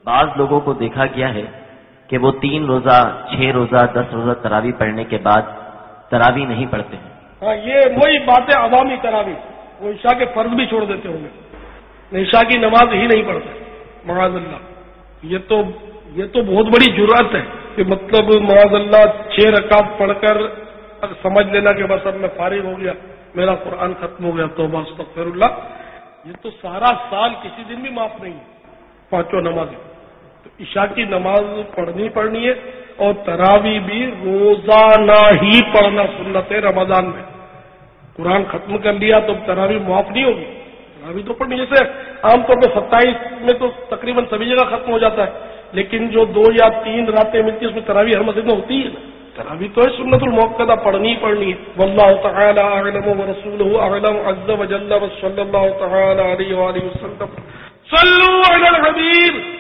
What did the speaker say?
بعض لوگوں کو دیکھا گیا ہے کہ وہ 3 روزہ 6 روزہ 10 روزہ تراویح پڑھنے کے بعد تراویح نہیں پڑھتے ہیں. ہاں یہ وہی بات ہے عوامی تراویح، وہ عشاء کے فرض بھی چھوڑ دیتے ہوں گے، عشاء کی نماز ہی نہیں پڑھتے معاذ اللہ. یہ تو بہت بڑی جرأت ہے کہ مطلب معاذ اللہ 6 رکعت پڑھ کر سمجھ لینا کہ بس اب میں فارغ ہو گیا، میرا قرآن ختم ہو گیا، توبہ استغفر اللہ. یہ تو سارا سال کسی دن بھی معاف نہیں ہے 5 نمازیں. تو عشاء کی نماز پڑھنی ہے، اور تراویح بھی روزانہ ہی پڑھنا سنت ہے. رمضان میں قرآن ختم کر لیا تو تراویح معاف نہیں ہوگی، تراویح تو پڑھنی. جیسے عام طور پہ 27 میں تو تقریباً سبھی جگہ ختم ہو جاتا ہے، لیکن جو 2 یا 3 راتیں ملتی ہیں اس میں تراویح ہر مسجد میں ہوتی ہے نا. تراویح تو ہے سنت المؤکدہ، پڑھنی ہے. واللہ تعالی اعلم ورسولہ اعلم عز وجل وصلی اللہ تعالی علیہ وآلہ وسلم. صلوا علی الحبیب.